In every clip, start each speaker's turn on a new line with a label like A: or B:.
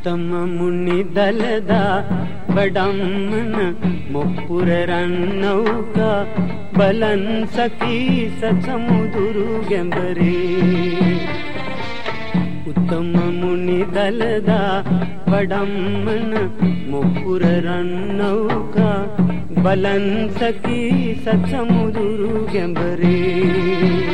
A: උත්තම මුනි දලදා වඩම්මන මොප්පුර රන්නෞකා බලන් සකී සසමුදුරු ගැඹරේ. උත්තම මුනි දලදා වඩම්මන මොප්පුර රන්නෞකා බලන් සකී සසමුදුරු ගැඹරේ.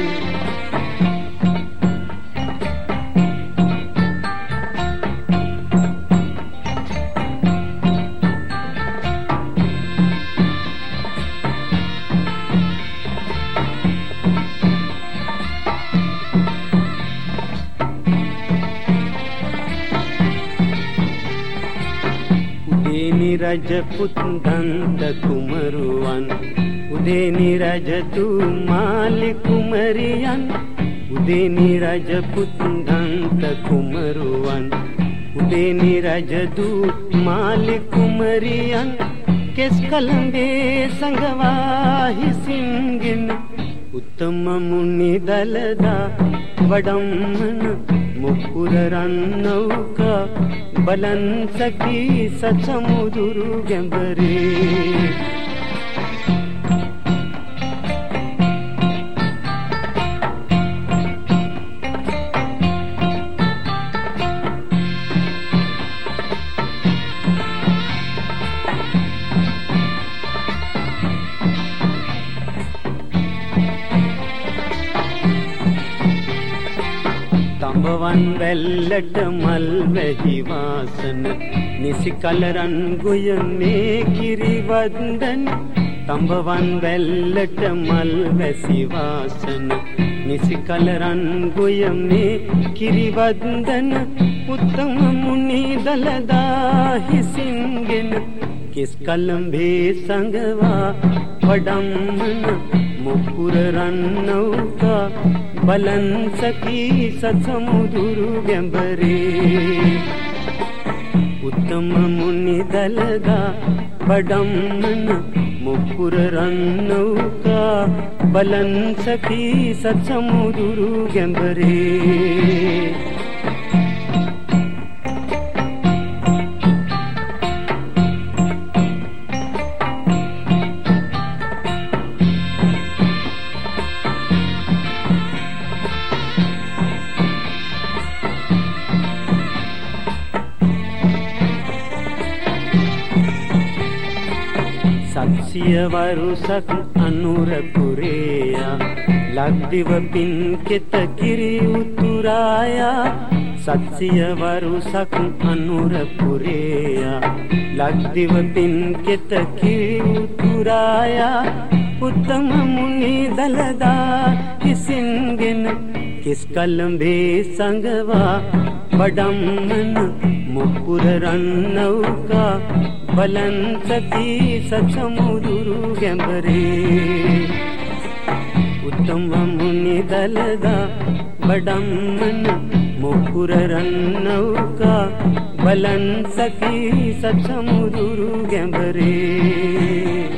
A: රජපුත් දන්ත කුමරුවන් උදේනි රජතු මාලි කුමරියන් උදේනි රජපුත් දන්ත කුමරුවන් උදේනි රජතු මාලි කුමරියන් කෙස් කලඹේ සංගවා හිසින්ගෙන උත්තම මුනි දලදා වඩම්මන මොප්පුර රන්නෞකා බලන් සකී සසමුදුරු ගැඹරේ. තඹවන් වැල්ලට මල් වැහි වාසන නිසි කලරන් ගොයමේ කිරිවන්දන. තඹවන් වැල්ලට මල් වැසි වාසන නිසි කලරන් ගොයමේ කිරිවන්දන. උත්තම මුනි දලදා හිසින්ගෙන කෙස් කලඹේ සංගවා වඩම්මන මොප්පුර රන්නෞකා බලන් සකී සසමුදුරු ගැඹරේ. උත්තම මුනි දලදා වඩම්මන මොප්පුර රන්නෞකා බලන් සකී සසමුදුරු ගැඹරේ. සත්සිය වරුසක් අනුරපුරේයා ලක්දිව පින් කෙත කිරි උතුරායා. සත්සිය වරුසක් අනුරපුරේයා ලක්දිව පින් කෙත කිරි උතුරායා. උත්තම මුනි දලදා හිසින්ගෙන කෙස් කලඹේ සංගවා වඩම්මන මොප්පුර රන්නෞකා බලන් සකී සසමුදුරු ගැඹරේ. උත්තම මුනි දලදා වඩම්මන මොප්පුර රන්නෞකා බලන් සකී සසමුදුරු ගැඹරේ.